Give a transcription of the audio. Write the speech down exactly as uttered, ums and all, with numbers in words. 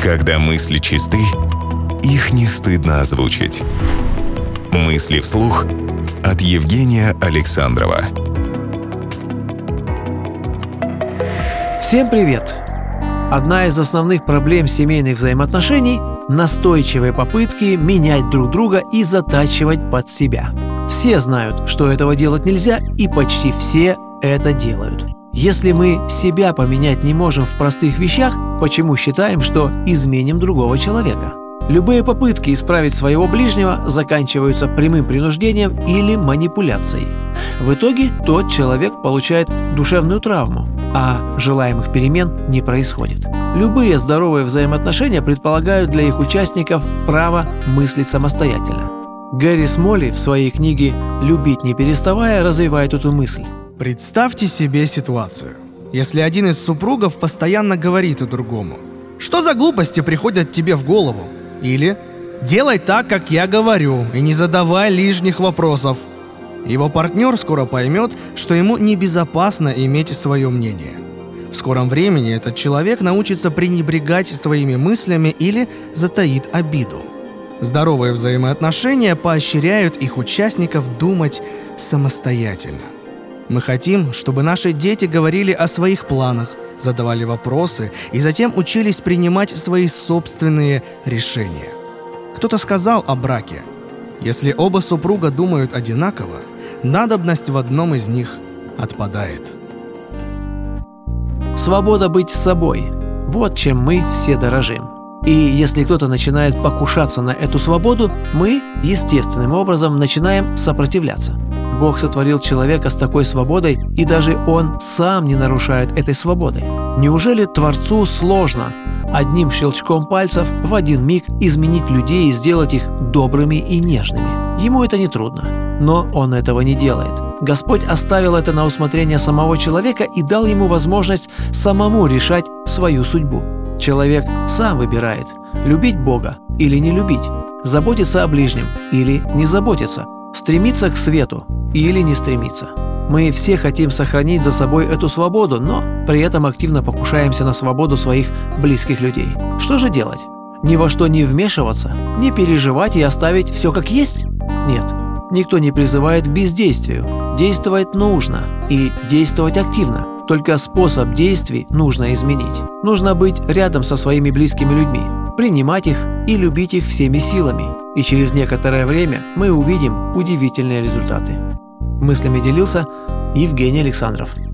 Когда мысли чисты, их не стыдно озвучить. Мысли вслух от Евгения Александрова. Всем привет! Одна из основных проблем семейных взаимоотношений – настойчивые попытки менять друг друга и затачивать под себя. Все знают, что этого делать нельзя, и почти все это делают. Если мы себя поменять не можем в простых вещах, почему считаем, что изменим другого человека? Любые попытки исправить своего ближнего заканчиваются прямым принуждением или манипуляцией. В итоге тот человек получает душевную травму, а желаемых перемен не происходит. Любые здоровые взаимоотношения предполагают для их участников право мыслить самостоятельно. Гэри Смолли в своей книге «Любить не переставая» развивает эту мысль. Представьте себе ситуацию. Если один из супругов постоянно говорит и другому: «Что за глупости приходят тебе в голову?» Или «Делай так, как я говорю, и не задавай лишних вопросов». Его партнер скоро поймет, что ему небезопасно иметь свое мнение. В скором времени этот человек научится пренебрегать своими мыслями или затаит обиду. Здоровые взаимоотношения поощряют их участников думать самостоятельно. Мы хотим, чтобы наши дети говорили о своих планах, задавали вопросы и затем учились принимать свои собственные решения. Кто-то сказал о браке: если оба супруга думают одинаково, надобность в одном из них отпадает. Свобода быть собой – вот чем мы все дорожим. И если кто-то начинает покушаться на эту свободу, мы естественным образом начинаем сопротивляться. Бог сотворил человека с такой свободой, и даже он сам не нарушает этой свободы. Неужели Творцу сложно одним щелчком пальцев в один миг изменить людей и сделать их добрыми и нежными? Ему это не трудно, но он этого не делает. Господь оставил это на усмотрение самого человека и дал ему возможность самому решать свою судьбу. Человек сам выбирает, любить Бога или не любить, заботиться о ближнем или не заботиться, стремиться к свету или не стремиться. Мы все хотим сохранить за собой эту свободу, но при этом активно покушаемся на свободу своих близких людей. Что же делать? Ни во что не вмешиваться, не переживать и оставить все как есть? Нет, никто не призывает к бездействию. Действовать нужно и действовать активно. Только способ действий нужно изменить. Нужно быть рядом со своими близкими людьми, принимать их и любить их всеми силами. И через некоторое время мы увидим удивительные результаты. Мыслями делился Евгений Александров.